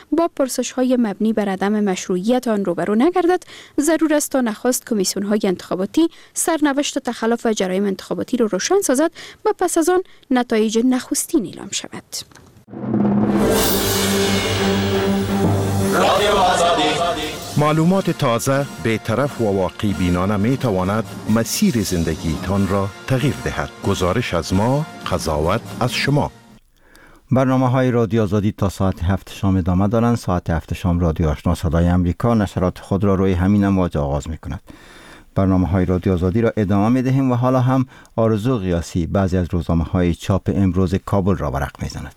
با پرسش‌های مبنی بر عدم مشروعیت آن روبرو نگردد، ضرور است تا نخست کمیسیون‌های انتخاباتی سرنوشت تخلف و جرایم انتخاباتی را روشن سازد و پس از آن نتایج نخستین اعلام شود. معلومات تازه، بی‌طرف و واقعی بینانه می تواند مسیر زندگیتان را تغییر دهد. گزارش از ما، قضاوت از شما. برنامه‌های رادیو آزادی تا ساعت 7 شام ادامه دارند. ساعت 7 شام رادیو آشنا صدای امریکا نشرات خود را روی همین امواج آغاز می‌کند. برنامه‌های رادیو آزادی را ادامه می‌دهیم و حالا هم آرزو قیاسی بعضی از روزنامه‌های چاپ امروز کابل را ورق می‌زند.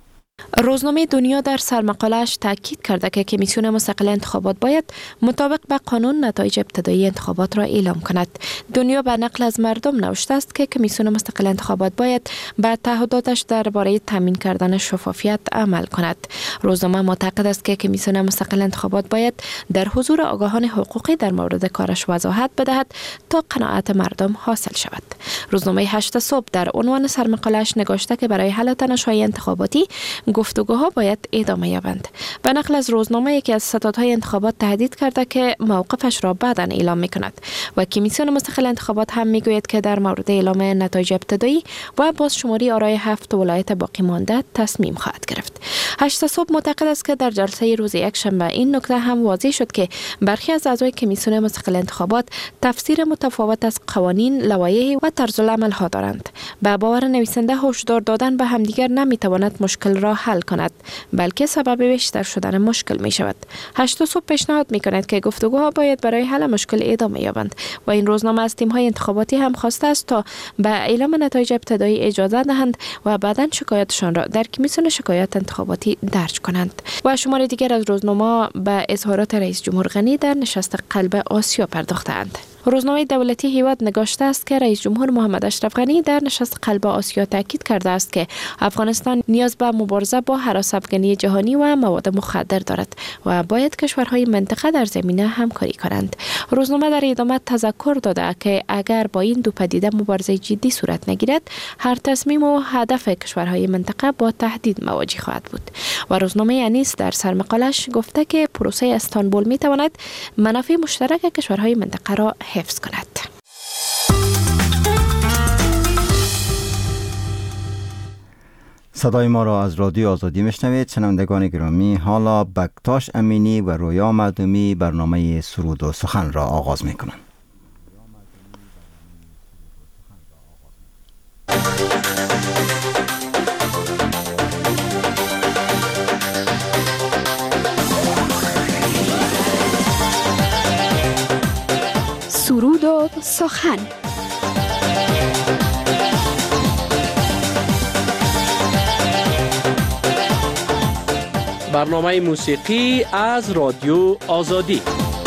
روزنامه دنیا در سرمقاله‌اش تاکید کرده که کمیسیون مستقل انتخابات باید مطابق به قانون نتایج ابتدایی انتخابات را اعلام کند. دنیا به نقل از مردم نوشته است که کمیسیون مستقل انتخابات باید به تعهداتش درباره تامین کردن شفافیت عمل کند. روزنامه معتقد است که کمیسیون مستقل انتخابات باید در حضور آگاهان حقوقی در مورد کارش وضاحت بدهد تا قناعت مردم حاصل شود. روزنامه 8 صبح در عنوان سرمقاله‌اش نگاشته که برای حل تنش‌های انتخاباتی گفتگوها باید ادامه یابند. به نقل از روزنامه یکی از ستادهای انتخابات تهدید کرده که موقفش را بعداً اعلام می‌کند و کمیسیون مستقل انتخابات هم می‌گوید که در مورد اعلام نتایج ابتدایی و بازشماری آرای 7 ولایت باقی مانده تصمیم خواهد گرفت. 8 صبح معتقد است که در جلسه روز یکشنبه این نکته هم واضح شد که برخی از اعضای کمیسیون مستقل انتخابات تفسیر متفاوت از قوانین، لوایح و طرز العمل ها دارند. به باور نویسنده هشدار دادن به همدیگر نمی‌تواند مشکل را حل کند، بلکه سبب بیشتر شدن مشکل می شود. 8 صبح پیشنهاد می کند که گفتگوها باید برای حل مشکل ادامه یابند و این روزنامه از تیم‌های انتخاباتی هم خواسته است تا به اعلام نتایج ابتدایی اجازه دهند و بعداً شکایتشان را در کمیسیون شکایت انتخاباتی درج کنند. و شمار دیگر از روزنامه به اظهارات رئیس جمهور غنی در نشست قلب آسیا پرداختند. روزنامه دولتی هیواد نگاشته است که رئیس جمهور محمد اشرف غنی در نشست قلب آسیا تاکید کرده است که افغانستان نیاز به مبارزه با هراس افغانی جهانی و مواد مخدر دارد و باید کشورهای منطقه در زمینه همکاری کنند. روزنامه در ادامه تذکر داده که اگر با این دو پدیده مبارزه جدی صورت نگیرد، هر تصمیم و هدف کشورهای منطقه با تهدید مواجه خواهد بود. و روزنامه انیس در سرمقاله‌اش گفته که پروسه استانبول می تواند منافع مشترک کشورهای منطقه را حفظ کند. صدای ما را از رادیو آزادی میشنوید. شنوندگان گرامی، حالا بکتاش امینی و رویا معدومی برنامه سرود و سخن را آغاز میکنند. سرود و سخن. برنامه موسیقی از رادیو آزادی.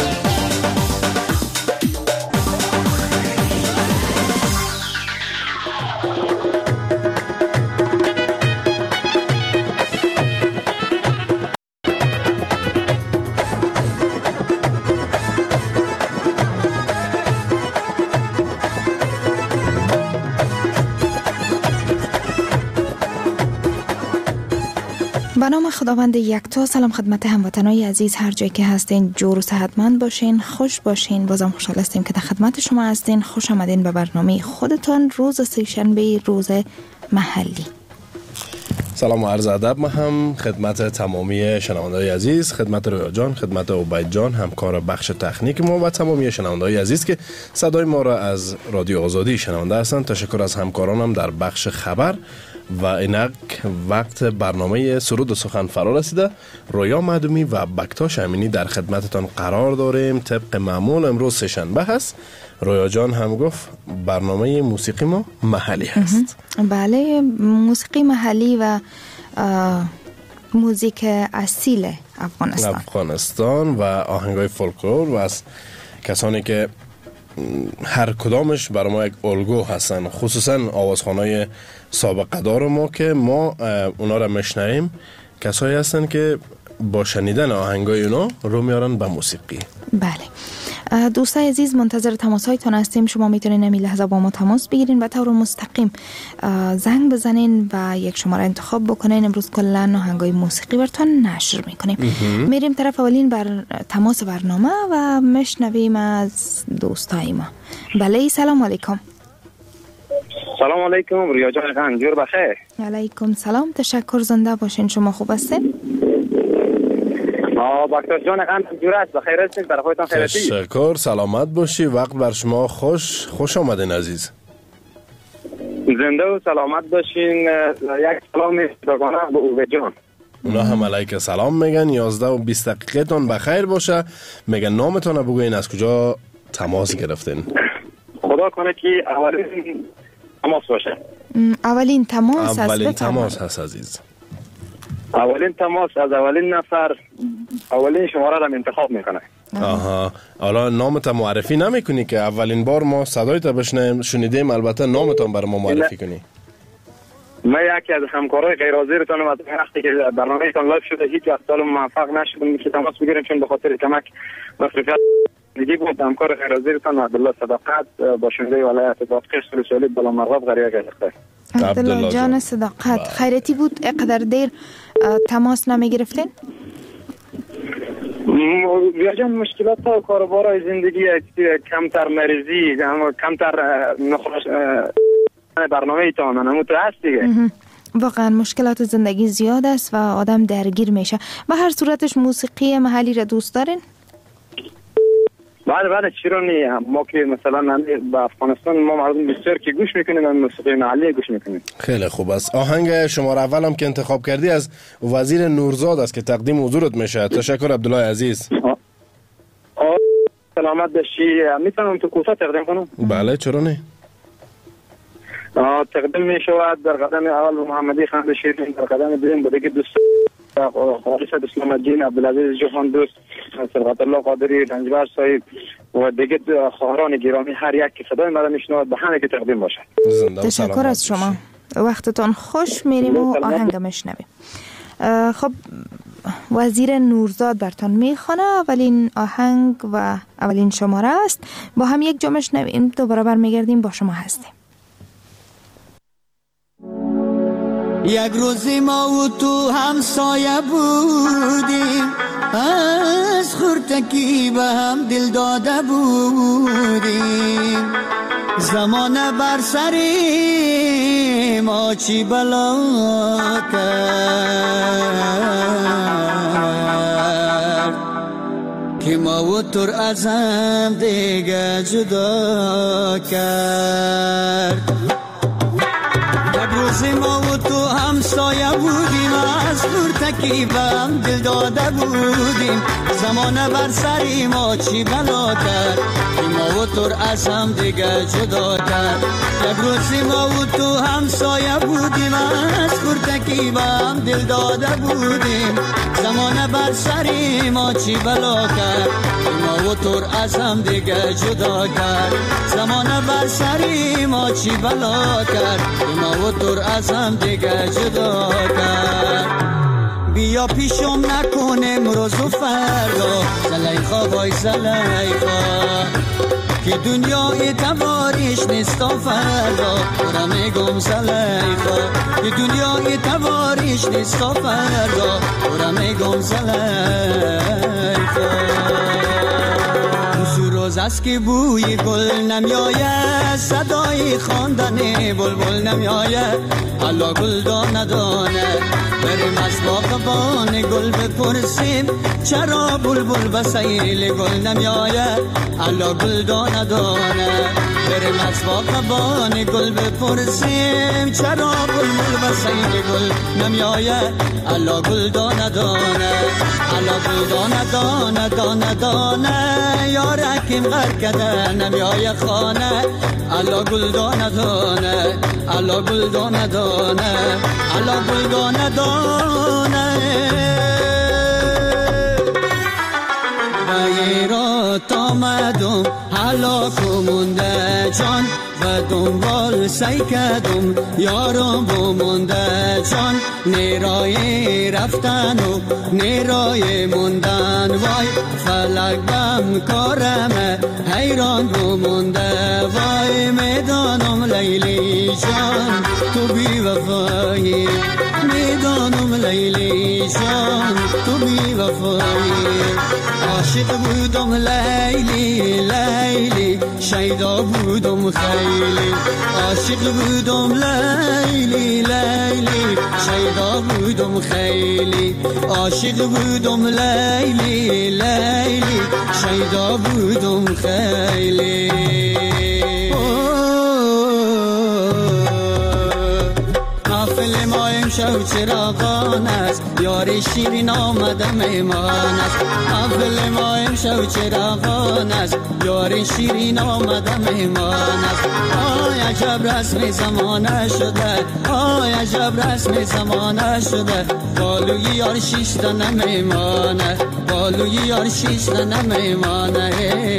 به نام خداوند یکتا. سلام خدمت هموطنای عزیز هر جایی که هستین، جور و صحتمند باشین، خوش باشین. بازم خوشحال هستیم که در خدمت شما هستین. خوش آمدین به برنامه خودتان، روز سه‌شنبه، روز محلی. سلام و عرض ادب هم خدمت تمامی شنونده‌های عزیز، خدمت رویا جان، خدمت عبید جان همکار بخش تکنیک ما و تمامی شنونده‌های عزیز که صدای ما را از رادیو آزادی شنونده هستند. تشکر از همکارانم در بخش خبر و اینک وقت برنامه سرود و سخن فرا رسیده. رویا معدومی و بکتاش امینی در خدمتتان قرار داریم. طبق معمول امروز سه‌شنبه هست. رویا جان هم گفت برنامه موسیقی ما محلی هست. بله، موسیقی محلی و موزیک اصیل افغانستان و آهنگای فولکلور و از کسانی که هر کدامش برای ما یک الگو هستن، خصوصا آوازخوانای سابقه دار ما که ما اونا را میشنویم. کسایی هستن که با شنیدن آهنگای اونا رو میارن به موسیقی. بله دوستای عزیز، منتظر تماس هایتون هستیم. شما میتونین همین لحظه با ما تماس بگیرین و طور مستقیم زنگ بزنین و یک شماره انتخاب بکنین. امروز کلا آهنگای موسیقی براتون نشر میکنیم. میریم طرف اولین بر تماس برنامه و مشنویم از دوستای ما. بله سلام علیکم. سلام علیکم ریا جان، خانجور بخیر. علیکم سلام، تشکر، زنده باشین. شما خوب هستین؟ بختیار جان خانجور است، بخیر هستین؟ برای خودتان خیرتی؟ تشکر، سلامت باشی. وقت بر شما خوش آمدین عزیز. زنده و سلامت باشین. یک سلام می‌فرستم به اوبه جان. اونا هم علیک سلام میگن. 11 و 20 دقیقه تان بخیر باشه. میگن نامتان رو بگوین، از کجا تماس گرفتین؟ خدا کنه که اولین تماس باشه. اولین تماس هست عزیز. اولین تماس از اولین نفر اولین شماره را انتخاب میکنه. آها، حالا نامت معرفی نمیکنی که اولین بار ما صدایت بشنیم شنیدیم، البته نامتان بر ما معرفی کنی. من یکی از همکارای غیر حاضرتونم. از وقتی که برنامه‌تان لایو شده هیچ وقت سال موفق نشدیم که تماس بگیریم، چون به خاطر کمک مصرفیت دیگه بود. همکار غیر حاضرتان عبدالله صداقت با شماره ولایت بادغیس رسولی بالا مرغاب غریه گرفته. عبدالله جان صداقت، خیرتی بود اقدر دیر تماس نمی گرفتین؟ بیا جان مشکلات و کاربارای زندگی کمتر مریضی، کمتر نخواش برنامه ایتان همون تو هست دیگه. واقعا مشکلات زندگی زیاد است و آدم درگیر میشه. به هر صورتش موسیقی محلی را دوست دارین؟ بله چرا نه؟ ما که مثلا با افغانستان ما مردم بسیار که گوش میکنیم و موسیقی محلی گوش میکنیم. خیلی خوب است. آهنگ شماره اولم که انتخاب کردی از وزیر نورزاد است که تقدیم حضورت میشه. تشکر عبدالله عزیز. سلامت باشی. میتونم تو کوتاه تقدیم کنم؟ بله چرا نه؟ تقدیم میشود در قدم اول محمدی خان شیرین، در قدم دوم به دیگه دوست خالص اسلام الدین عبدالعزیز جوان دوست، صدقت الله قادری رنجبر صاحب و دیگه خواهران گرامی، هر یک که صدای مرا میشنود به همه که تقدیم باشد. تشکر از شما، وقتتون خوش. میریم و آهنگ میشنویم. خب وزیر نورزاد برتون میخونه. اولین آهنگ و اولین شماره است. با هم یک جا میشنویم، دوباره برمیگردیم با شما هستیم. یک روزی ما و تو همسایه بودیم، از خورتکی به هم دل داده بودیم. زمانه بر سری ما چی بلا کرد که ما و تر از هم دیگه جدا کرد. روزی ما و تو همسایه بودیم، از خورتکی به هم دل داده بودیم. زمانه بر سری ما چی بلا کرد که ما و تو از هم دیگه جدا کرد. یک روزی ما و تو همسایه بودیم، از خورتکی به هم دل داده بودیم. زمانه بر سری ما چی بلا کرد که ما و تو از هم دیگه جدا کرد. زمانه بر سری ما چی بلا کرد که ما و تو از هم دیگه جدا کرد. بیا پیشم نکنیم روز و فردا، زلیخا وای زلیخا، که دنیا اعتبارش نیست تا فردا. برا میگم زلیخا، که دنیا اعتبارش نیست تا فردا. برا میگم زلیخا. روز است که بوی گل نمیاید، صدای خواندن بلبل نمیاید. حالا گل دانه دانه بریم از باغبان گل بپرسیم، چرا بلبل به سیل گل نمیاید. حالا گل دانه دانه بریم از باغبان گل بپرسیم، چرا بلبل به سیل گل نمیاید. حالا گل دانه دانه، حالا گل دانه دانه دانه دانه، یارکیم غر کده نمیای خانه. حالا گل دانه دانه، حالا گل دانه دانه، حالا گل دانه دانه. غیرات آمدم حالا کمونده جان، و دنبال سی کدم یارم بمونده جان نیرای رفتن و نیرای موندن وای فلک بم کارم حیران بمونده وای میدانم لیلی جان تو بی وفایی میدانم لیلی جان تو بی وفایی عاشق بودم لیلی لیلی شیدا بودم خیلی عاشق بودم لیلی لیلی شیدا بودم خیلی عاشق بودم لیلی لیلی شیدا بودم خیلی محفل ما امشب چراغان است یار شیرین آمده میمان است محفل ما امشب چراغان است یار شیرین آمده میمان است آی عجب رسم زمانه شده آی عجب رسم زمانه شده بالوی یار شیشته نمیمانه بالوی یار شیشته نمیمانه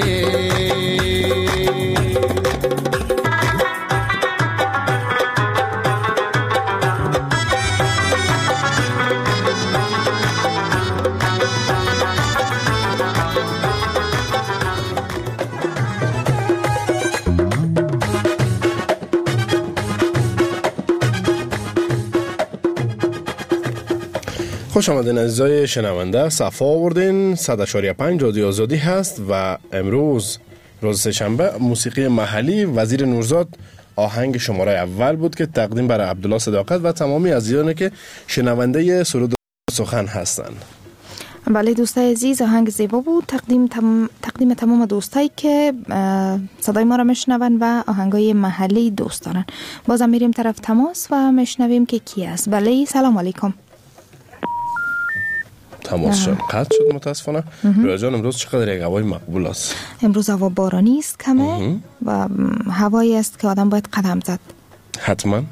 خوش آمدین عزیزای شنونده. صفا آوردین 100.5 رادیو آزادی هست و امروز روز سه‌شنبه موسیقی محلی وزیر نورزاد آهنگ شماره اول بود که تقدیم برای عبدالله صداقت و تمامی عزیزانی که شنونده سرود سخن هستند. بله دوستای عزیز، آهنگ زیبا بود. تقدیم تمام دوستایی که صدای ما را میشنون و آهنگای محلی دوست دارن. بازم میریم طرف تماس و میشنویم که کی است. بله سلام علیکم. تماس شد قطع شد متاسفانه. رویا جان امروز چقدر یک هوای مقبول است؟ امروز هوا بارانی است کمه و هوایی است که آدم باید قدم زد. حتما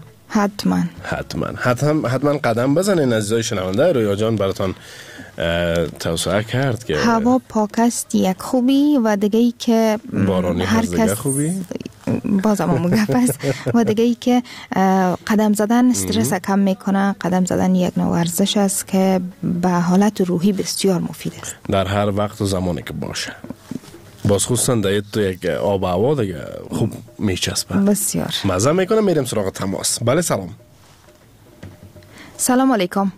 قدم بزنین عزیزای شنونده. رویا جان براتان توصیه کرد که هوا پاک است یک خوبی و دیگه ای که بارانی هست دیگه خوبی بازم مگپ است و دیگه ای که قدم زدن استرس کم میکنه. قدم زدن یک نوع ورزش است که به حالت روحی بسیار مفید است در هر وقت و زمانی که باشه. باز خصوصا در تو یک آب و هوا دیگه خوب میچسبه بسیار مزه میکنه. میریم سراغ تماس. بله سلام علیکم.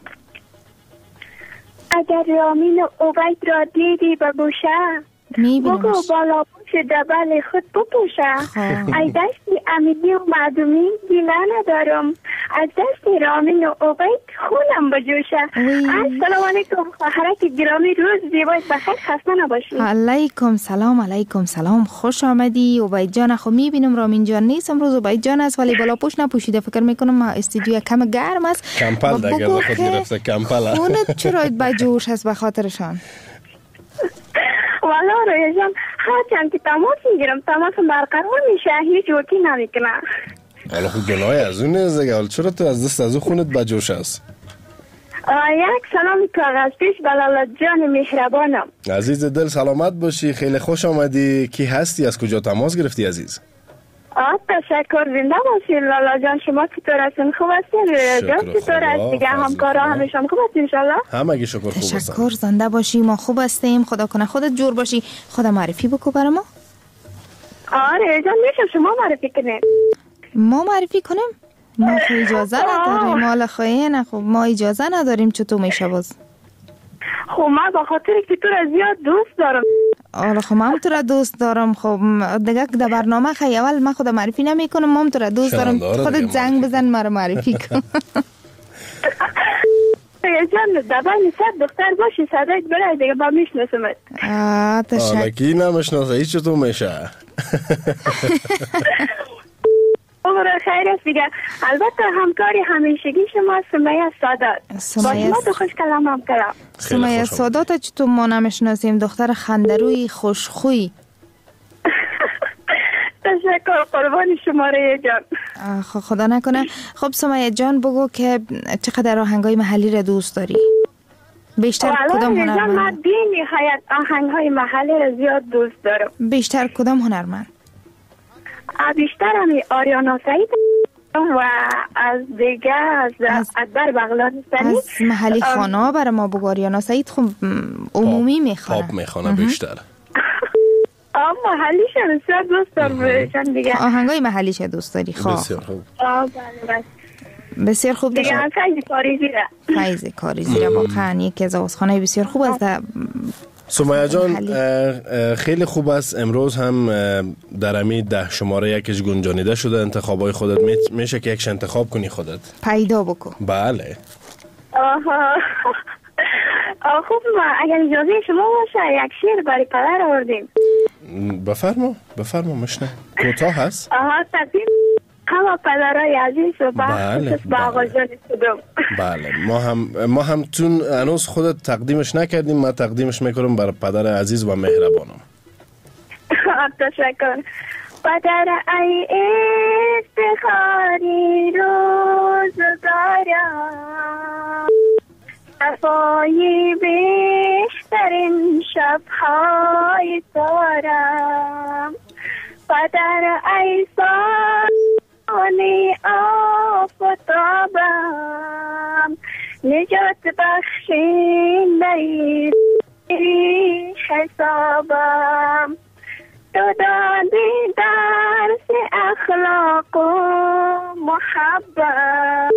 اگر رامین و عبید را دیدی بگوشه بگو بالا پوش دبل خود بپوشه. ای دستی امینی و معدومی گیله ندارم از دستی رامین و عبید خونم بجوشه. السلام علیکم خواهرک گرامی، روز زیبایت بخیر، خسته نباشی. علیکم سلام خوش آمدی عبید جان. خب میبینم رامین جان نیست امروز، عبید جان است ولی بالا پوش نپوشیده. فکر میکنم استودیو کم گرم است. کمپل دیگه خود گرفته کمپل. خونت چرا بجوش است به خاطرشان؟ والا رویا جان هرچند که تماس میگیرم تماسم برقرار میشه هیچ جوکی نمیکنه. حالا خب گناه از اون نیست دیگه. چرا تو از دست از اون خونت بجوش است؟ یک سلام کاغذ پیش بلالا جان مهربانم. عزیز دل سلامت باشی. خیلی خوش آمدی. کی هستی؟ از کجا تماس گرفتی عزیز؟ تشکر، زنده باشی لالا جان. شما چطور هستین؟ خوب هستین؟ جان چطور است دیگه؟ همکارا همیشه خوب هست انشالله؟ همگی شکر خوب هستن. تشکر، زنده باشی. ما خوب هستیم. خدا کنه خودت جور باشی. خدا معرفی بکو برای ما. آره جان میشه شما معرفی کنید. ما معرفی کنیم؟ ما خو اجازه نداریم. حالا خواهی نه خب ما اجازه نداریم. چطور میشه باز؟ خب من با خاطر که تو را زیاد دوست دارم. آره خب من تو را دوست دارم. خب دیگه در برنامه خیلی اول من خود معرفی نمی کنم. من تو را دوست دارم. خودت زنگ بزن مرا معرفی کن. جان دبن صد دختر باشی صدایت برای دیگه با میشناسمت. تشکر. حالا کی نمیشناسه هیچ چطور میشه؟ عمر خیر است دیگه. البته همکاری همیشگی شما سمیه سادات. با شما تو خوش کلام کردم. سمیه سادات چطور ما نمیشناسیم؟ دختر خندروی خوشخوی. تشکر، قربان شما ریه جان. خدا نکنه. خب سمیه جان بگو که چقدر آهنگای محلی را دوست داری؟ بیشتر کدام هنرمند؟ من بی نهایت آهنگای محلی را زیاد دوست دارم. بیشتر کدام هنرمند؟ بیشتر همی آریانا سعید و از دیگه از اکبر بغلانستانی. از محلی خانه برای ما بگو. آریانا سعید خب عمومی میخوانه، پاپ میخوانه بیشتر. محلیش بسیار دوست دارم بهشن دیگه. آهنگای محلیش دوست داری؟ خواه بسیار خوب. بسیار خوب. دیگه فیض کاریزی را. فیض کاریزی را واقعا یکی از آوازخوانای بسیار خوب است. سمیه جان خیلی خوب است. امروز هم در امی 10 شماره یکش گنجانیده شده. انتخابای خودت میشه که یکش انتخاب کنی خودت پیدا بکن. بله. خوب، ما اگر اجازه شما باشه یک شعر برای پدر آوردیم. بفرما مشنه. کوتاه هست؟ تقدیم همه پدرای عزیز و بخصوص با آقا جان صدوم. بله، ما هم چون هنوز خودت تقدیمش نکردیم، ما تقدیمش میکنم برای پدر عزیز و مهربانم. تشکر. پدر ای افتخاری روزگارم، صفای بهترین شبهای دارم. پدر ای سانی آفتابم، نجات بخشنده حسابم. تو دادی درس اخلاق و محبت،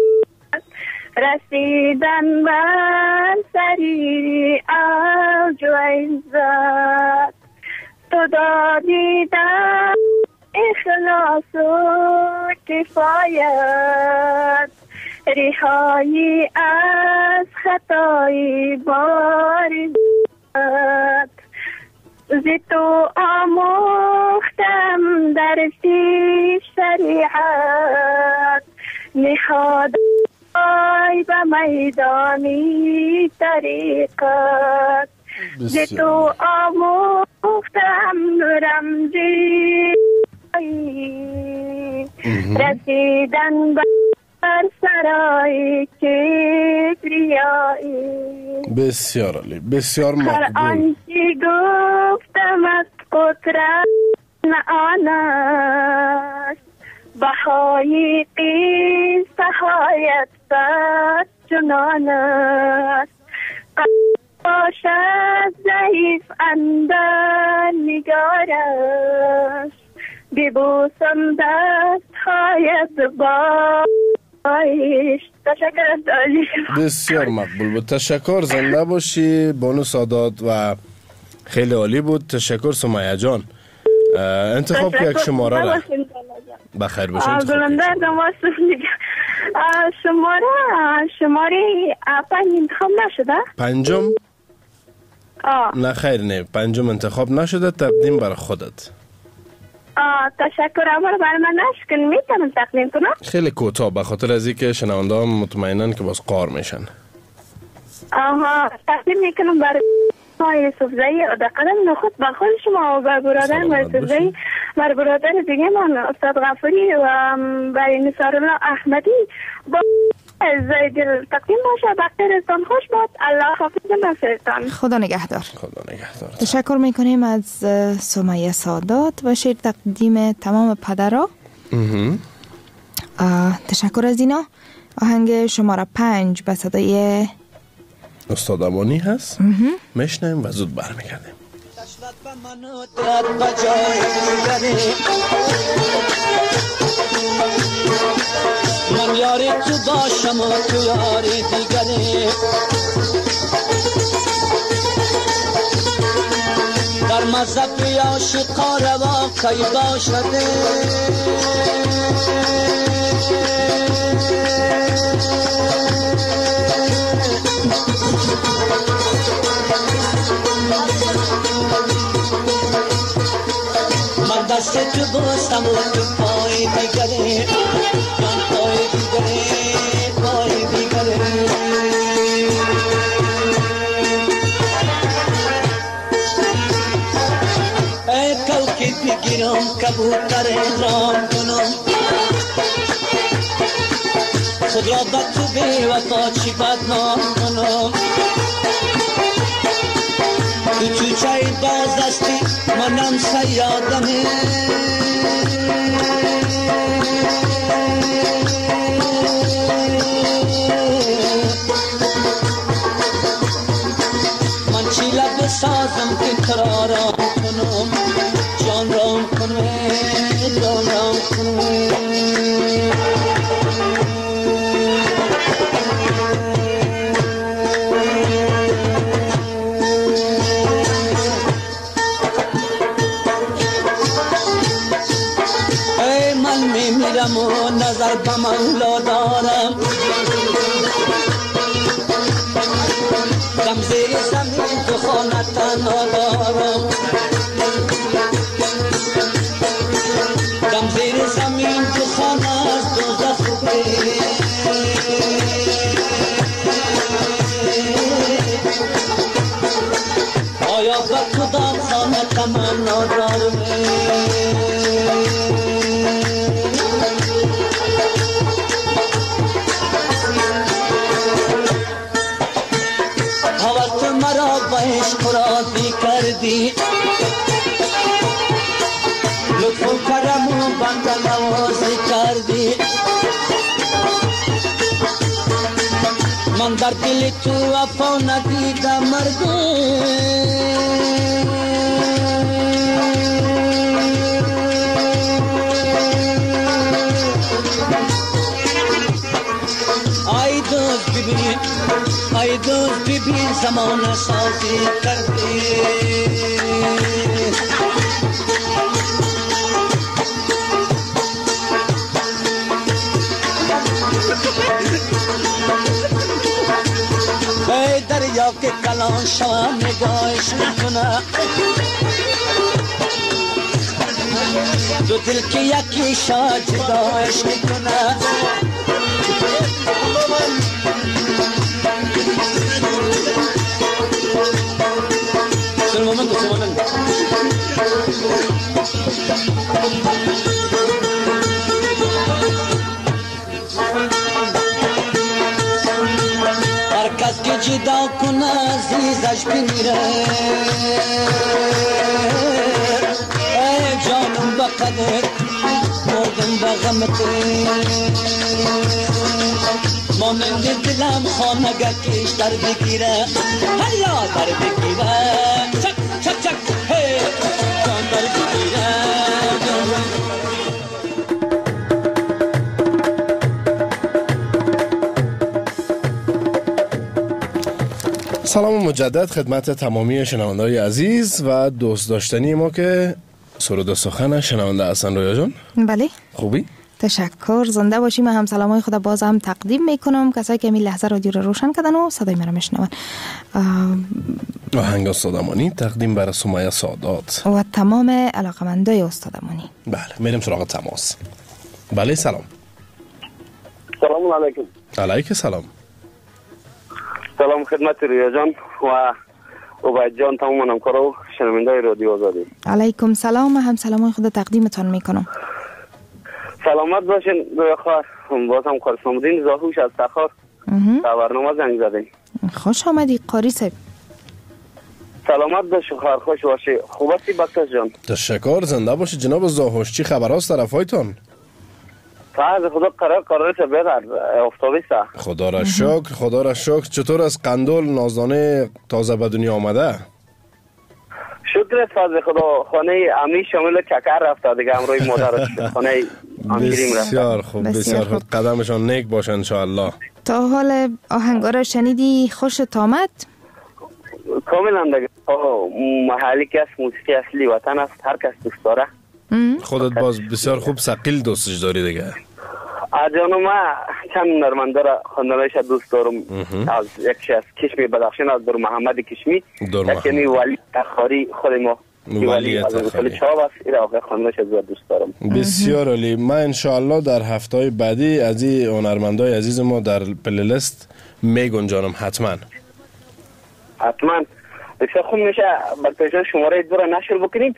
رسیدن بر سریری اوج و عزت. تو دادی درس اخلاص و کفایت، رهایی از خطای باریزت. ز تو آموختم درسی شریعت، نهادای به میدانی طریقت. ز تو آموختم رمزی رسیدن بر سرای کبریایی. بسیار عالی، بسیار مقبول. هر آنچه گفتم از قدرت آن است، بهای قصه هایت بد چنان است. باشد ضعیف اندر نگارش، ببوسم دست هایت بایش. تشکر داری. بسیار مقبول بود. تشکر، زنده باشی بانو سادات و خیلی عالی بود. تشکر سمیه جان. انتخاب که یک شماره را بخیر باشه. گلندر نماستم دیگه. شماره 5 انتخاب نشده؟ پنجم؟ نه خیر، نه پنجم انتخاب نشده. تقدیم برای خودت. تشکر. اما برای من نشکن میتونم تقدیم کنم؟ خیلی کوتاه، به خاطر از اینکه شنونده هم مطمئنن که باز قار میشن. تقدیم میکنم برای یوسف زایی و در قدم نخود بر خود شما و بر برادر یوسف زایی، بر برادر دیگه من استاد غفوری و برای نثار الله احمدی با زیدل تقدیم باشه. بخیرتان خوش باد. الله حافظ نصرتان. خدا نگهدار. خدا نگهدار. تشکر میکنیم از سمیه سادات و شعر تقدیم تمام پدرها. تشکر از اینا. آهنگ شماره 5 به صدای استاد امانی هست. میشنیم و زود برمیگردیم. من یاری تو باشم و تو یاری دیگری، در مذهبی عاشقا روا کی باشده. من دست تو بستم و تو پای دیگری، من پای دیگری، پای دیگری. ای کوکی بگیرم کبوتر رام کنم، خود را بد تو بی وفا چی بدنام کنم. تو چوچه باز دستی منم سیادمه، لب سازم که قرارم کنم جان رام کنم جان رام کنم ای من میمیرم و نظر به مولا دارم دم زیر زمین تو خانه تنها دارم دم زیر زمین تو خانه از دوزخ آیا به کدام خانه تمنا دارم مرا با عشق راضی کردی لطف و کرم و بنده نوازی کردی من در دل تو وفا ندیدم ای دوست ببین زمان سازی کردی ای دریا که کلان شوم نگاهش میکنه دو دل که یکی شا جداش میکنه هر کس که جدا کنه عزیزش بمیره ای جانم بقدر مردم بغمت مانند دلم خانگه کش در بگیره هلا در بگیره چک چک چک هی جان در بگیره سلام مجدد خدمت تمامی شنونده‌های عزیز و دوست داشتنی ما که سرود و سخن شنونده هستن. رویا جان بله خوبی؟ تشکر، زنده باشی. من هم سلامای خدا باز هم تقدیم میکنم کسایی که این لحظه رادیو رو روشن کردن و صدای من رو میشنون. آهنگ استادمانی تقدیم برای سمیه سادات و تمام علاقمندای استادمانی. بله میریم سراغ تماس. بله سلام. سلام علیکم. علیک سلام. سلام خدمت رویا جان و عبید جان، تمام همکارا و شنونده‌های رادیو آزادی. علیکم سلام. هم سلامای خدا تقدیمتان میکنم. سلامت باشین رویا خواهر. باز هم قاری صمدین زاهوش از تخار در برنامه زنگ زدیم. خوش آمدی قاری صاحب. سلامت باشی خواهر، خوش باشی. خوب هستی بکتاش جان؟ تشکر، زنده باشی جناب زاهوش. چی خبر هاست طرفایتان؟ فقط خدا قرارش بیاد افتادی سا. خدا را شکر، خدا را شکر. چطور از قندول نازدانه تازه به دنیا آمده؟ شکر است فضل خدا. خانه امی شامل چکر رفته دیگه، امروی مادرش خانه امگیریم رفته. بسیار خوب، بسیار خوب. قدمشان نیک باشه انشاءالله. تا حال آهنگا را شنیدی خوشت آمد؟ کاملا دیگه. محلی که است موسیقی اصلی وطن است، هر کس دوست داره. خودت باز بسیار خوب ثقیل دوستش داری دیگه. جانو ما چند نرمنده را خواندنایش دوست دارم. از یکیش از کشمی بدخشان از در محمد کشمی، یکی ولی تخاری خود ما ولی تخاری چاو است. این آقای خواندنایش زیاد دوست دارم. بسیار عالی. ما انشاءالله در هفته‌های بعدی از این هنرمندای عزیز ما در پلیلیست میگنجانم حتما. حتما بسیار خوب میشه. بلکه شماره دو را نشر بکنیم.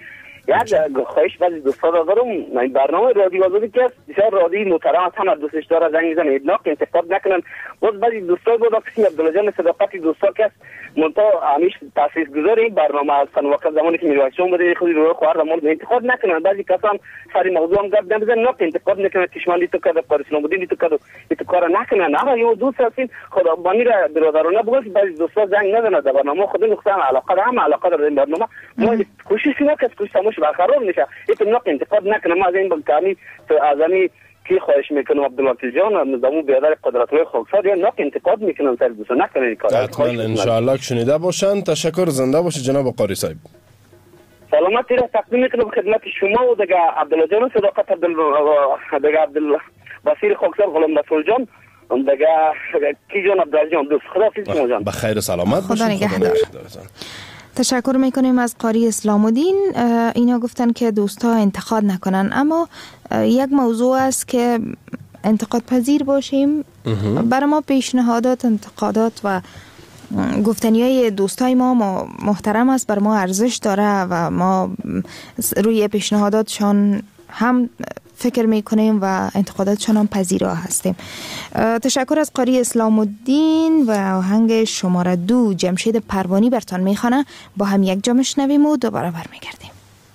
یک خواهش بعضی دوستان دارم، این برنامه رادیو آزادی که بسیار رادیو محترم همه دوستش داره، زنگ میزنه ادناک انتقاد نکنن. باز بعضی دوستان بود که عبدالله جان صداقتی دوستا که منتها همیش تاسیسگزار این برنامه هستن، وقت زمانی که میرویشون بوده خودی رو خوار مورد انتقاد نکنن. بعضی کسان سری موضوع هم گپ نمیزنن، نه انتقاد نکنن، چشماندی تو کرده، کار اسلام الدین تو کرده، تو کار نکنن. اما یه دوست هستین خدا بانی را برادرانه بگوش، بعضی دوستا زنگ نزنن در برنامه خود نقصان علاقه هم علاقه در این برنامه ما کوشش کنیم که کوشش برقرار نشه. این نه انتقاد نکنن. ما از این بلکانی از این کی خواهش میکنم عبدالله جان نظامو بیادر قدرت‌های خاکسار یا نه انتقاد میکنن سر دوست نکنن این کار. حتما ان شاء الله شنیده باشن. تشکر، زنده باشید جناب قاری صاحب. سلامتی را تقدیم میکنم خدمت شما و دیگه عبدالله جان صداقت دیگه عبدالله بصیر خاکسار غلام رسول جان دیگه کی جان عبدالله جان دوست خدا حافظ شما جان. بخیر سلامت باشید. خدا نگهدار. تشکر میکنیم از قاری اسلام الدین. اینا گفتن که دوستا انتقاد نکنن، اما یک موضوع است که انتقاد پذیر باشیم. برای ما پیشنهادات، انتقادات و گفتنیای دوستای ما محترم است، بر ما ارزش داره و ما روی پیشنهاداتشان هم فکر میکنیم و انتقاداتشان هم پذیرا هستیم. تشکر از قاری اسلام الدین و آهنگ شماره 2 جمشید پروانی برتان میخوانه. با هم یک جا میشنویم و دوباره برمیگردیم.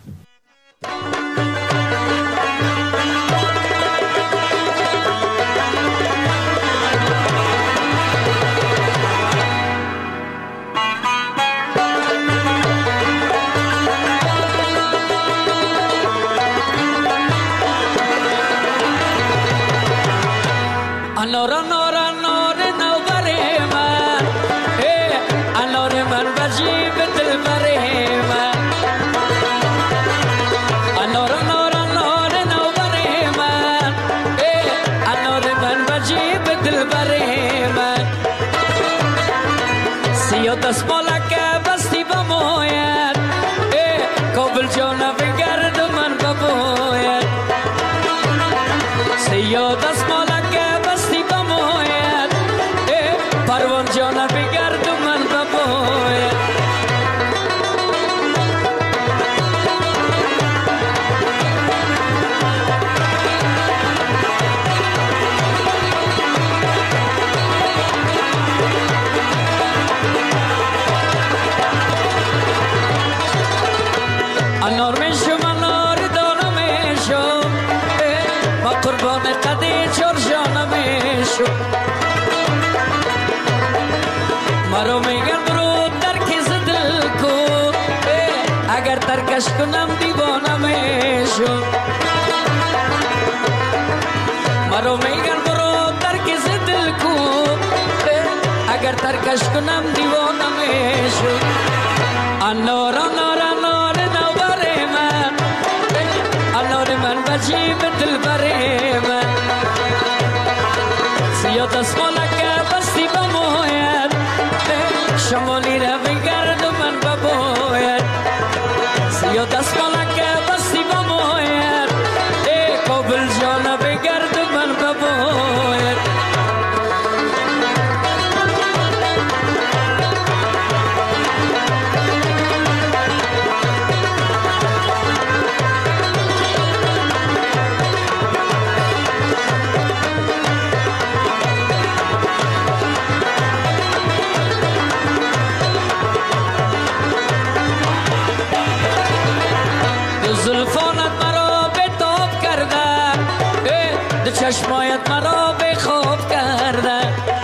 Anora nora nora navare man, anora man vajib dil bare man. Anora nora nora navare man, anora man vajib dil bare man. Siyo das malaka basti bamoyat, kabul jona begard man baboyat. Siyo das malaka پروان جانا بگرد و من بباید. انار میشم انار دانم میشم با قربان قدی چور جانم میشم. مرو میگن برو ترکیز دل کو اگر ترکش کنم دیوانه میشم. مرو میگن برو ترکیز دل کو اگر ترکش کنم دیوانه میشم. انار انار انار نوبر من، انار من وجیب دل بر من. سیاد اسمالک بستی بموید شمالی را بگرد و من بباید. سیاد اسمالک بستی بموید کابل جانا بگرد و من بباید. چشمایت مرا به خواب کرده،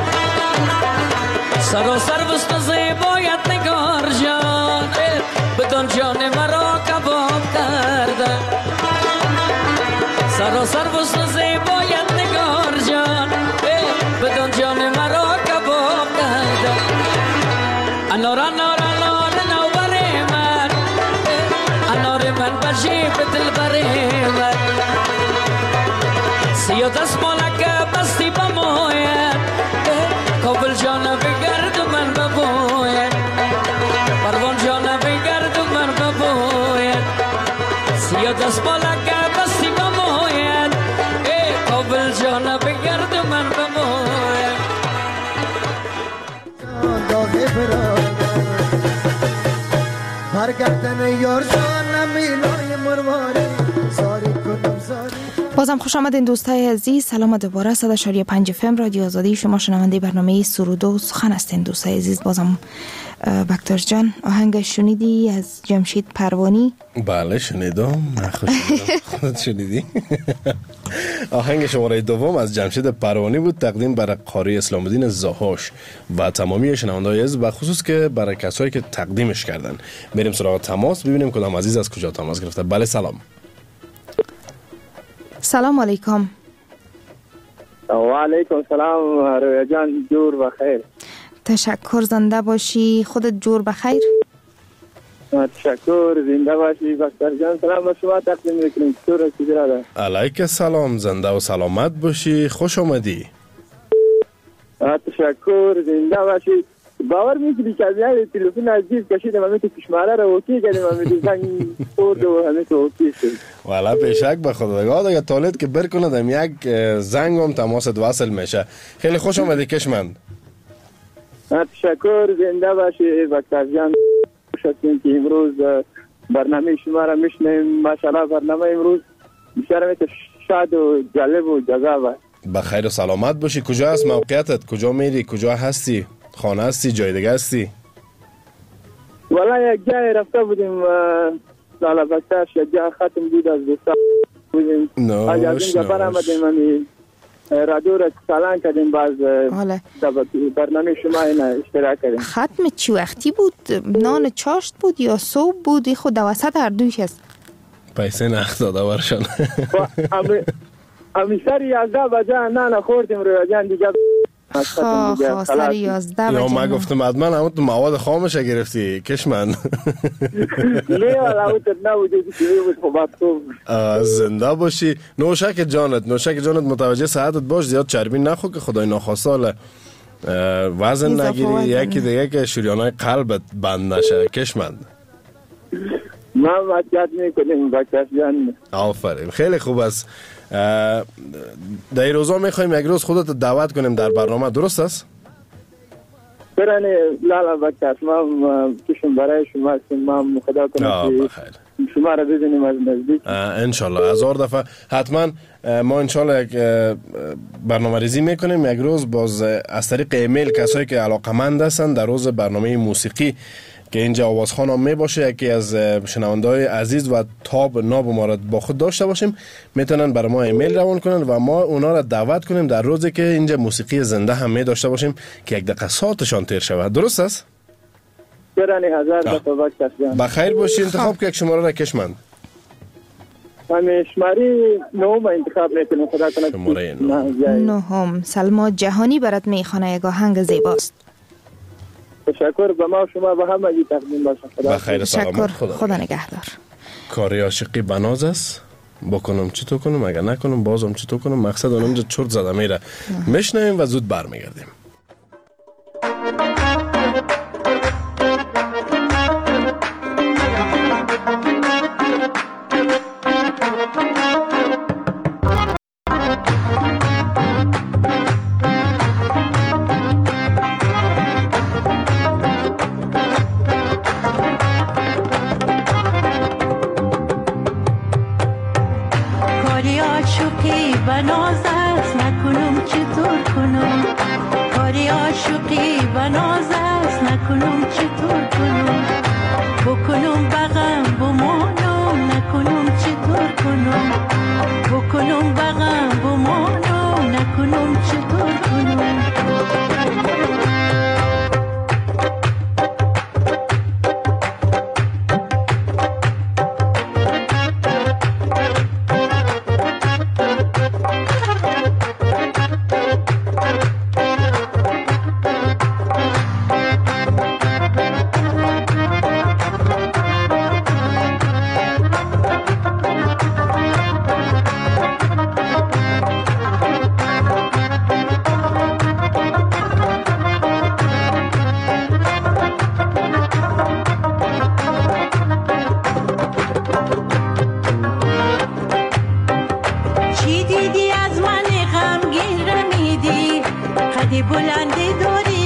سر و سر وسط زیبایت نگار جان بدان جان مرا کباب کرده. سر و سر وسط زیبایت نگار جان بدان جان مرا کباب کرده. انار انار انار نوبر من، انار من بجیب دل بر من. سیاد اسمالک بستی بموید کابل جانا بگرد و من ببوید. پروان جانا بگرد و من ببوید. سیاد اسمالک بستی بموید کابل جانا بگرد و من ببوید. برگردن یار جانم اینای بازم خوش آمدین دوستای عزیز. سلام دوباره. 100.5 FM رادیو آزادی. شما شنونده برنامه سرود و سخن هستین دوستای عزیز. بازم بکتر جان آهنگ شنیدی از جمشید پروانی؟ بله شنیدم. خودت شنیدی؟ آهنگ شماره دوم از جمشید پروانی بود، تقدیم برای قاری اسلام الدین زاهاش و تمامی شنونده‌های عزیز، و خصوص که برای کسایی که تقدیمش کردن. بریم سراغ تماس ببینیم کدام عزیز از کجا تماس گرفته. بله سلام. سلام علیکم. و علیکم سلام رویا جان، جور بخیر. تشکر، زنده باشی. خودت جور بخیر. تشکر، زنده باشی بختر جان. سلام به شما تقدیم میکنیم. چطور هستی برادر؟ علیک سلام، زنده و سلامت باشی. خوش آمدی. تشکر، زنده باشی. باور میکنی که از یاد تلفن از جیب کشیدم، همه تو کشماره رو اوکی کردیم، همه تو زنگ خورد و همه تو اوکی شد. والا بشک به خداگاه اگر طالت که برکندم یک زنگ هم تماست وصل میشه. خیلی خوش آمدی کشمند. تشکر، زنده باشی بختر جان. خوش هستیم که امروز برنامه شما را میشنیم. ماشاءالله برنامه امروز بسیار شاد و جالب و جذاب. بخیر و سلامت باشی. کجا هست موقعیتت؟ کجا میری؟ کجا هستی؟ خانه هستی؟ جای دیگه هستی؟ والا یک جای رفته بودیم لالا بکتاش، یک جای ختم بود از دوستان بودیم. از اینجا برآمدیم، همی رادیو را سلام کردیم، باز برنامه شما این اشتراک کردیم. ختم چی وقتی بود؟ نان چاشت بود یا صبح بود؟ خود وسط هر دویش هست. پیسه نخ داده برشان. همی سر 11 بجه نان خوردیم رویا جان دیگه. سر 11 بجه. یا ما گفتم حتما همون تو مواد خامش گرفتی کشمن. نه والا اون نبوده بود. خب زنده باشی. نوشک جانت متوجه صحتت باش، زیاد چربی نخور که خدای ناخواسته وزن نگیری، یکی دیگه که شریانای قلبت بند نشه کشمن. ما مدد میکنیم بکتر جان. آفرین، خیلی خوب است. در روزا میخوایم یک روز خودت دعوت کنیم در برنامه، درست است؟ برانه لالا بکتر، ما کشم برای شما هستیم. ما خدا کنم که شما را ببینیم از نزدیک انشالله. 1000 دفعه حتما ما انشالله یک برنامه ریزی میکنیم یک روز، باز از طریق ایمیل کسایی که علاقمند هستن در روز برنامه موسیقی که اینجا آوازخوان هم می باشه، یکی از شنونده‌های عزیز و تاب ناب ما را با خود داشته باشیم، میتونن برای ما ایمیل روان کنن و ما اونا را دعوت کنیم در روزی که اینجا موسیقی زنده هم می داشته باشیم که یک دقیقه ساعتشان تیر شود. درست است؟ برانی 1000 دفعه بکتر جان. بخیر باشی. انتخاب که یک شماره را کشمند. من شماره 9 انتخاب میکنم. خدا کنه شماره 9. سلما جهانی برات میخوانه، یک آهنگ زیباست. تشکر، به ما و شما به همه تقدیم باشه. بخیر سلامت. خدا نگهدار. کاری عاشقی بناز است، بکنم چطور کنم، اگر نکنم بازم چطور کنم، مقصد اونجا چرت زده میره. میشنویم و زود برمیگردیم.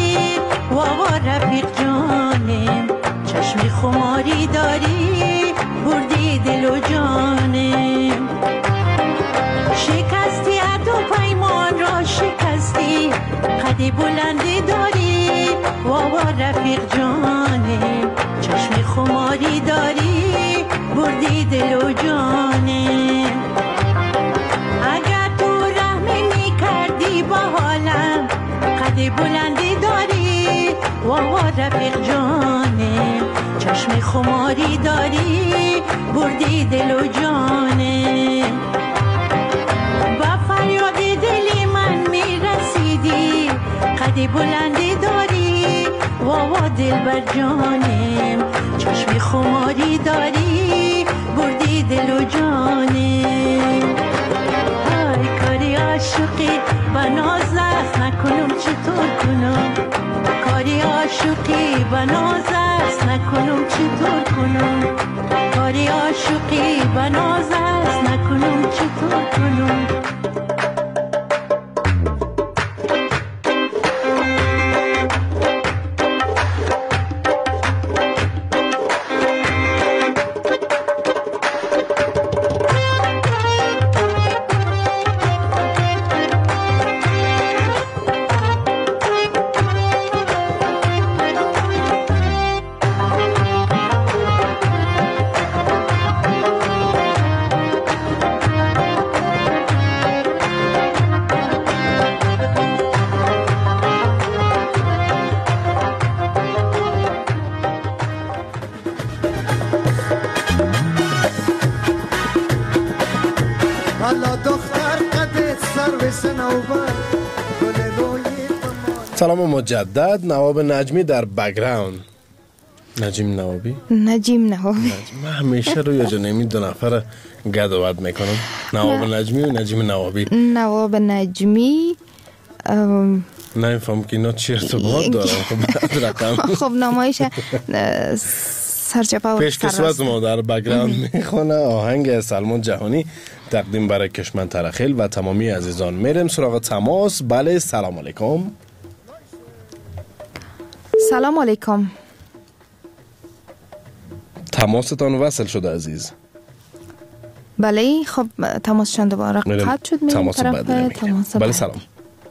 خماری داری بردی دل و جانم. شکستی عهد و پیمان را شکستی، قد بلندی داری وابا رفیق جانم. چشم خماری داری بردی دل و جانم. اگر تو رحم می کردی با حالم، قد بلندی داری وابا رفیق جانم. چشم خماری داری بردی دل و جانم. با فریاد دلی من می رسیدی، قد بلندی داری وابا دل بر جانم. چشم خماری داری بردی دل و جانم. ای کاری عاشقی بناز است نکنم چطور کنم. کاری عاشقی بناز است نکنم چطور کنم. کاری عاشقی بناز است نکنم چطور کنم. سلام مجدد. نواب نجمی در بک‌گراند. نجیم نوابی؟ نجیم نوابی. من همیشه روی جنمی دو نفر گدوات میکنم. نواب نجمی و نجیم نوابی. نواب نجمی نمیفهم که اینا چی ارتباط دارن. خب رقم خب نمایش سرچپه و پیش کسوت ما در بک‌گراند میخونه. آهنگ سلمان جهانی تقدیم برای کشمن ترخیل و تمامی عزیزان. میریم سراغ تماس. بله سلام علیکم. سلام علیکم. تماستان وصل شده عزیز. بله خب تماسشان دوباره قطع شد. میریم طرف تماس. بله سلام.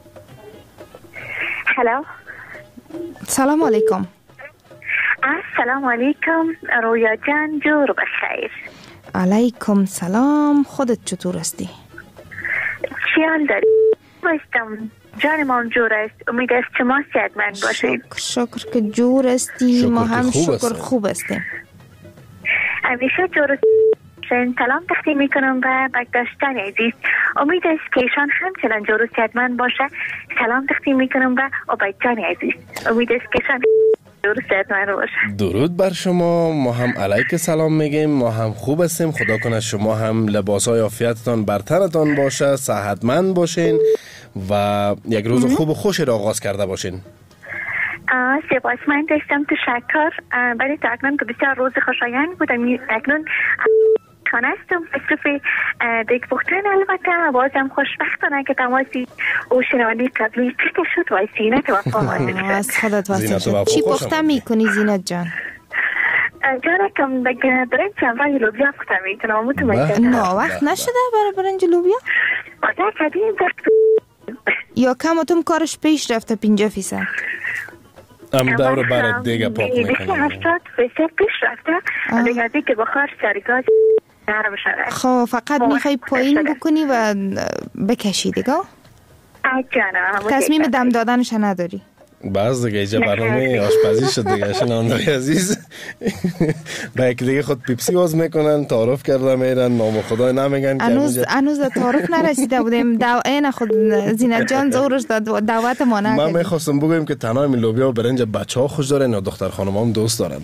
هلو. سلام علیکم. السلام علیکم رویا جان، جور بخیر. علیکم سلام. خودت چطور هستی؟ چی حال داری؟ بایستم جانم جور است. امید است شما صحتمند باشید. شکر که جور هستی. ما هم شکر خوب هستیم. همیشه جور سلام تقدیم میکنم و بکداشتن عزیز. امید است که ایشان همچنان جور صحتمند باشه. سلام تقدیم میکنم و عبیدجان عزیز. امید است که ایشان درود بر شما. ما هم علیک سلام میگیم. ما هم خوب هستیم. خدا کنه شما هم لباسای عافیتتان بر تنتان باشه، صحتمند باشین و یک روز خوب و خوش را آغاز کرده باشین. سپاسمند داشتم. تشکر. برای اکنون که بسیار روز خوشایند بودم. اکنون خانه هستم مصروف دیگ پختن. البته بازم خوشبختانه که تماسی او شنوانی قبلی چکه شد و زینت وفا مانده شد. از خودت واسه شد. چی پخته میکنی زینت جان؟ جانکم برنج اول لوبیا پخته میکنم. متوجه نه وقت نشده برای برنج لوبیا؟ آده کدیم یا کم اتم کارش پیش رفته 50%؟ ام دور برای دیگه پاک میکنم. 80% پیش رفته. دیگه که بخار سرگاز نرم شده. خب فقط میخوای پایین بکنی و بکشی دیگه؟ جانم. تصمیم دم دادنش نداری؟ باز دیگه اینجا برنامه آشپزی شد دیگه. شنونده‌های عزیز با یکی دیگه خود پیپسی باز میکنن، تعارف کرده میرن، نام خدا نمیگن. هنوز تعارف نرسیده بودیم. این خود زینت جان زورش دعوت ما نکرد. من میخواستم بگویم که تنها این لوبیا و برنج بچه ها خوش دارن یا دختر خانم هم دوست دارن؟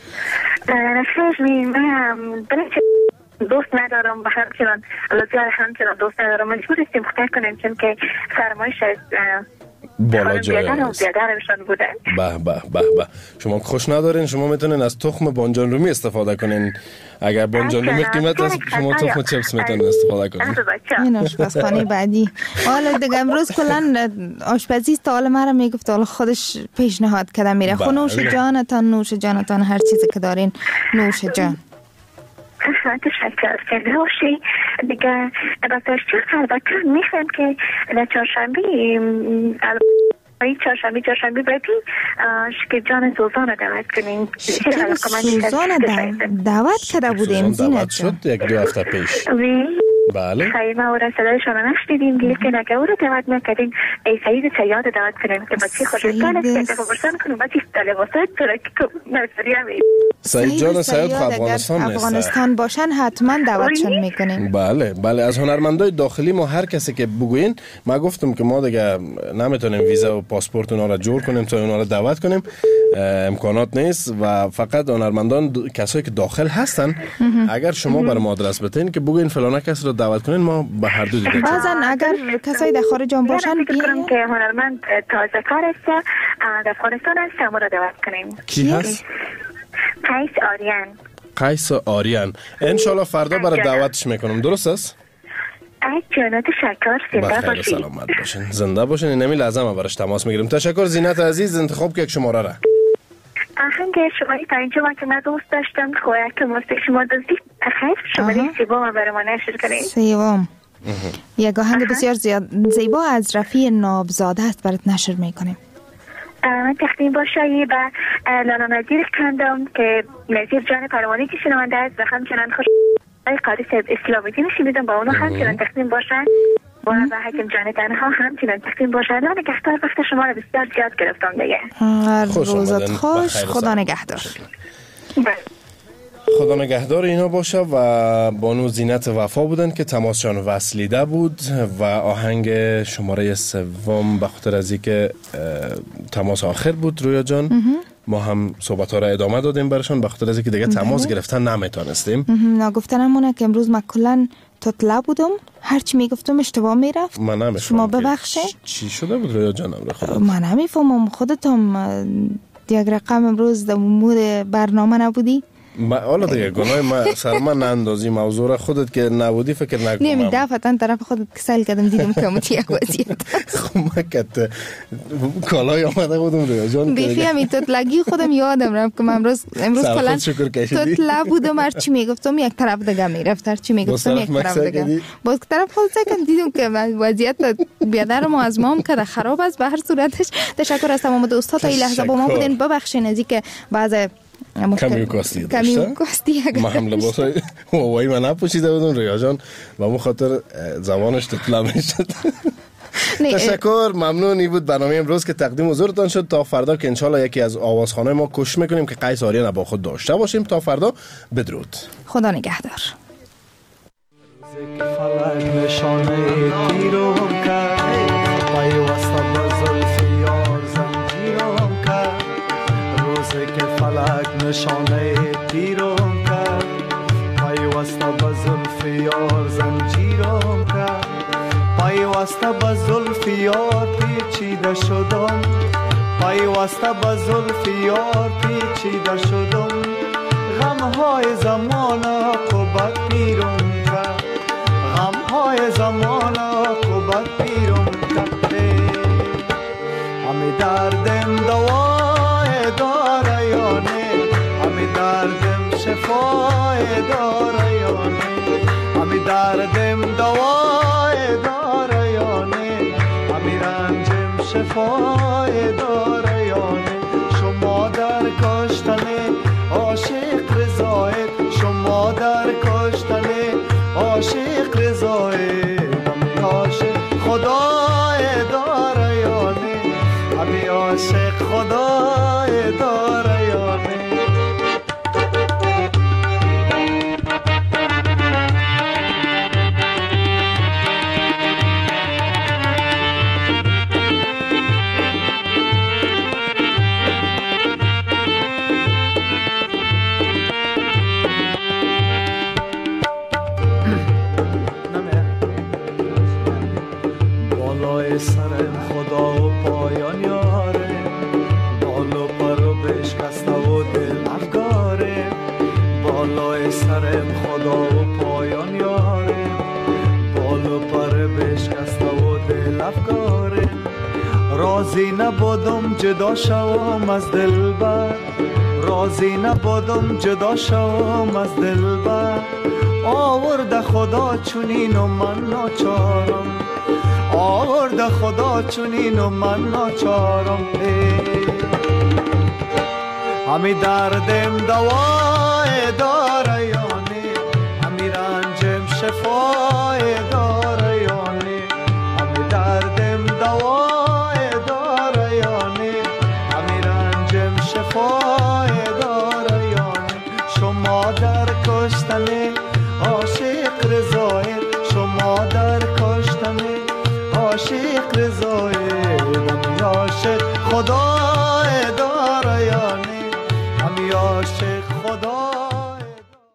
خیلی من برنج دوست ندارم و همچنان لوبیا همچنان دوست ندارم. مجبور هستیم اختیار کنیم چون که فرمایش از بالا جای به شما خوش ندارین، شما میتونین از تخم بانجان رومی استفاده کنین. اگر بانجان رومی قیمت است شما تخم چپس میتونین استفاده کنین. این آشپزخانه بعدی. حالا دیگه امروز کلا آشپزی تا حالا مرا میگفت حالا خودش پیشنهاد کرده میره. نوش جانتان، نوش جانتان، هر چیزی که دارین نوش جان. تشکر کرده باشی دیگه. دکتر البته میخوام که در چهارشنبه چهارشنبه بعدی شکیب جان سوزان رو دعوت کنیم. شکیب سوزان دعوت کرده بودیم دعوت شد یک دو هفته پیش. بله خیلی ما او را صدای شما نشدیدیم لیکن اگه او را دعوت نکردیم ای سعید سیاد دعوت کنیم که بچه خوشستان است که برسان کنیم بچه لباسات ترکی نظری هم سعید جان سیاد خب افغانستان باشن حتما دعوتشون میکنیم. بله از هنرمندای داخلی ما هر کسی که بگوین ما گفتم که ما دیگه نمیتونیم ویزا و پاسپورت اونا را جور کنیم تا اونا را دعوت کنیم، امکانات نیست و فقط هنرمندان کسایی که داخل هستن اگر شما بر ما آدرس بدین که بگوین فلان کس رو دعوت کنین ما به هر دو دیگه. بعضن اگر کسایی در خارج هم باشن بیاین که هنرمند تازه کار است در افغانستان است ما را دعوت کنیم. کی هست؟ قیس آریان انشالله فردا برای دعوتش میکنم. درست است؟ جانات شکر زنده باشین. سلامت باشین زنده باشین. اینمی لازم ما براش تماس میگیریم. تشکر زینت عزیز. انتخاب که یک شماره را آهنگ شماره پنجم که من دوست داشتم خواهد که موسیقی شما دوستی خیلی شماره سیوم برای ما نشر کنید. سیوم یک آهنگ بسیار زیبا از رفیع نابزاده است برات نشر میکنیم. من تقدیم باشه به لالا نظیر کندم که نظیر جان پروانی که شنونده است و همچنان خوش قاری صاحب اسلامی دین شنیدم با اونو همچنان تقدیم باشن و حکیم جان تنها همچنان تقدیم باشن. لا نگهدار وقت شما رو بسیار زیاد گرفتم دیگه. روزت خوش. خدا نگهدار. خدا نگهدار اینا باشه. و بانو زینت وفا بودن که تماسشان وصلیده بود و آهنگ شماره سوم به خاطر از اینکه تماس آخر بود رویا جان ما هم صحبت ها را ادامه دادیم برشان به خاطر از اینکه دیگه تماس گرفتن نمیتونستیم. نگفتنمونه که امروز من کلن تطلع بودم هرچی میگفتم اشتباه میرفت. من نمیفهمم شما ببخشه چی شده بود رویا جانم را خودت؟ من نمیفهمم خودتم یک رقم امروز در مود برنامه نبودی. حالا دیگه گناه ما سر من ناندازی موضوع را خودت که نبودی فکر نکنم. نمی دفعتا طرف خودت کسل کردم دیدم که همون یک وضعیت خب من کت کالای آمده بودم رویا جان بیخی همی تطلگی خودم یادم رفت که من امروز کلن تطلع بودم هرچی میگفتم یک طرف دیگه میرفت هرچی میگفتم یک طرف دیگه باز طرف خود سکن دیدم که وضعیت بیادر ما از ما هم که خراب است. به هر صورتش تشکر از تمام دوستا تا این لحظه با ما بودین. ببخشین از اینکه بعض کمی کاستی ما هم لباس های هوایی من نپوشیده بودم رویا جان و مو خاطر زبانش تطلع میشد. تشکر ممنونی بود برنامه امروز که تقدیم حضورتان شد. تا فردا که انشالله یکی از آوازخانه ما کوشش میکنیم که قیس آریان با خود داشته باشیم. تا فردا بدرود. خدا نگهدار. نشانه تیرم کرد پیوسته به زلف یار زنجیرم کرد پیوسته به زلف یار پیچیده شدم پیوسته به زلف یار پیچیده شدم غمهای زمان عاقبت پیرم کرد غمهای زمان عاقبت پیرم کرد همه دردم دوای داره یا نه دردم شفای داره یا نه همی دردم دوای داره یا نه همی رنجم شفای داره یا نه شما در کشتن عاشق رضایت شما در کشتن عاشق رضایت همی عاشق خدای داره یا نه همی عاشق خدای داره یا نه سرم خدا و پایان یاره بالو پرو بشکسته و دل افگاره بالای سرم خدا و پایان یاره بالو پر بشکسته و دل افگاره راضی نبودم جدا شوم از دلبر راضی نبودم جدا شوم از دلبر، آورده خدا چونین و من ناچارم، آورده خدا چونین و من ناچارم. همی دردم دوای داره یا نه، همی رنجم شفای داره یا نه، همی دردم دوای داره یا نه، همی رنجم شفای داره یا نه. شما در کشتن عاشق رضایت، شما در کشتن عاشق رضایت، همی عاشق خدای داره یا نه، همی عاشق